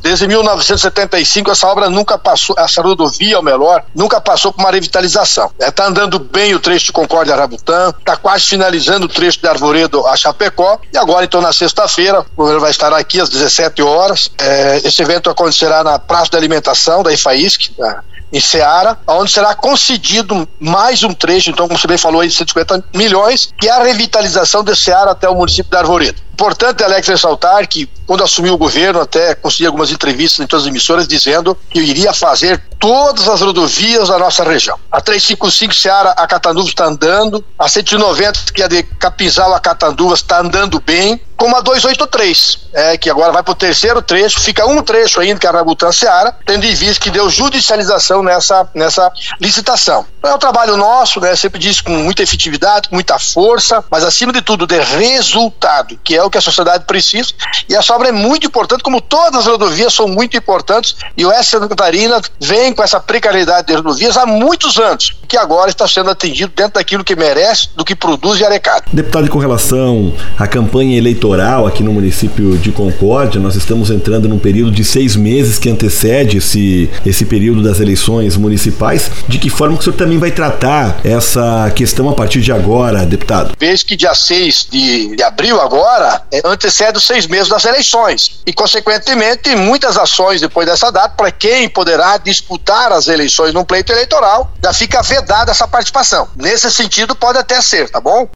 Desde 1975 essa obra nunca passou, essa rodovia, ou melhor, nunca passou por uma revitalização. Está andando bem o trecho de Concórdia a Rabutã, está quase finalizando o trecho de Arvoredo a Chapecó, e agora então na sexta-feira, o governo vai estar aqui às 17 horas, esse evento acontecerá na Praça de Alimentação da IFAISC, em Ceará, onde será concedido mais um trecho, então como você bem falou aí, de 150 milhões, que é a revitalização de Ceará até o município de Arvoredo. Importante, Alex, ressaltar que quando assumiu o governo, até consegui algumas entrevistas em todas as emissoras dizendo que iria fazer todas as rodovias da nossa região. A 355 Ceará a Catanduva está andando, a 190 que é de Capinzal a Catanduva está andando bem, como a 283, que agora vai para o terceiro trecho, fica um trecho ainda, que é a Rabutã Ceará, tendo em vista que deu judicialização nessa licitação. Então é um trabalho nosso, sempre disse com muita efetividade, com muita força, mas acima de tudo de resultado, que é o que a sociedade precisa, e essa obra é muito importante, como todas as rodovias são muito importantes, e o Oeste Santa Catarina vem com essa precariedade de rodovias há muitos anos, que agora está sendo atendido dentro daquilo que merece, do que produz e arrecada. Deputado, com relação à campanha eleitoral aqui no município de Concórdia, nós estamos entrando num período de 6 meses que antecede esse período das eleições municipais. De que forma que o senhor também vai tratar essa questão a partir de agora, deputado? Veja que dia 6 de abril agora antecede os 6 meses das eleições e, consequentemente, muitas ações depois dessa data, para quem poderá disputar as eleições num pleito eleitoral, já fica vedada essa participação. Nesse sentido, pode até ser, tá bom?